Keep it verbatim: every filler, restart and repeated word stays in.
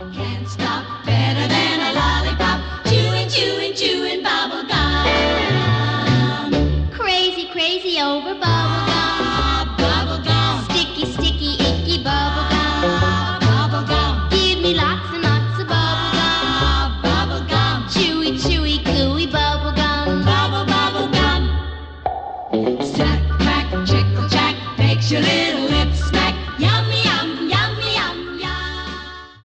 Can't stop, better than a lollipop. Chewing, chewing, chewing bubble gum. Crazy, crazy over bubble gum. Ah, bubble gum. Sticky, sticky, icky bubble gum. Ah, bubble gum. Give me lots and lots of bubble gum. Ah, bubble gum. Chewy, chewy, gooey bubble gum. Bubble, bubble gum.